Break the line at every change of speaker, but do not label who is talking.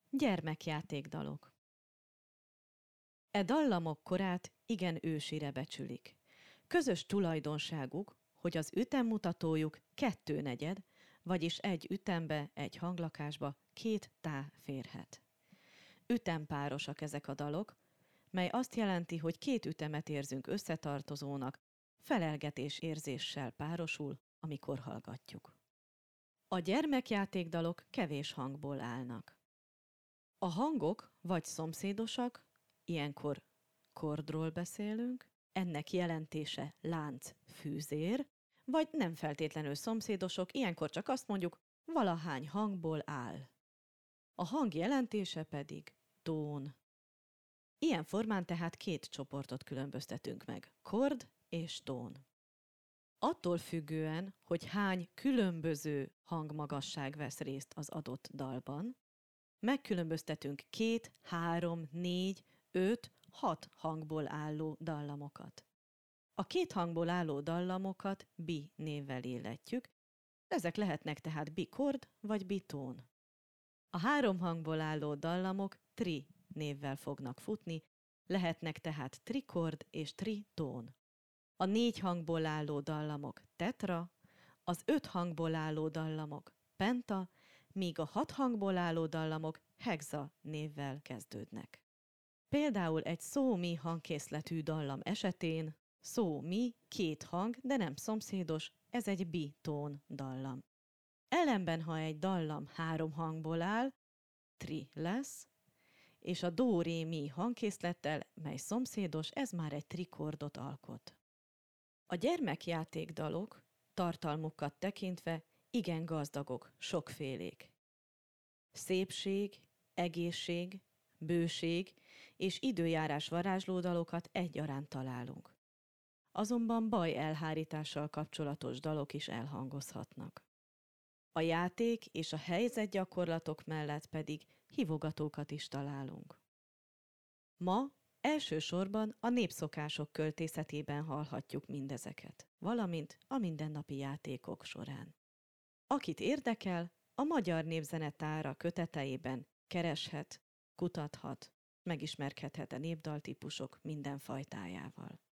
Gyermekjátékdalok. E dallamok korát igen ősire becsülik. Közös tulajdonságuk, hogy az ütemmutatójuk 2/4, vagyis egy ütembe, egy hanglakásba 2 tá férhet. Ütempárosak ezek a dalok, mely azt jelenti, hogy 2 ütemet érzünk összetartozónak, felelgetés érzéssel párosul, amikor hallgatjuk. A gyermekjátékdalok kevés hangból állnak. A hangok vagy szomszédosak, ilyenkor kordról beszélünk, ennek jelentése lánc, fűzér, vagy nem feltétlenül szomszédosok, ilyenkor csak azt mondjuk, valahány hangból áll. A hang jelentése pedig tón. Ilyen formán tehát 2 csoportot különböztetünk meg, kord és tón. Attól függően, hogy hány különböző hangmagasság vesz részt az adott dalban, megkülönböztetünk 2, 3, 4, 5, 6 hangból álló dallamokat. A 2 hangból álló dallamokat bi névvel illetjük, ezek lehetnek tehát bikord vagy bitón. A 3 hangból álló dallamok tri névvel fognak futni, lehetnek tehát trikord és tritón. A 4 hangból álló dallamok tetra, az 5 hangból álló dallamok penta, míg a 6 hangból álló dallamok hexa névvel kezdődnek. Például egy szó-mi hangkészletű dallam esetén szó-mi 2 hang, de nem szomszédos, ez egy bitón dallam. Ellenben, ha egy dallam 3 hangból áll, tri lesz, és a dó-ré-mi hangkészlettel, mely szomszédos, ez már egy trikordot alkot. A gyermekjátékdalok tartalmukat tekintve igen gazdagok, sokfélék. Szépség, egészség, bőség és időjárás varázsló dalokat egyaránt találunk. Azonban baj elhárítással kapcsolatos dalok is elhangozhatnak. A játék és a helyzetgyakorlatok mellett pedig hívogatókat is találunk. Ma elsősorban a népszokások költészetében hallhatjuk mindezeket, valamint a mindennapi játékok során. Akit érdekel, a Magyar Népzenetára köteteiben kereshet, kutathat, megismerkedhet a népdaltípusok minden fajtájával.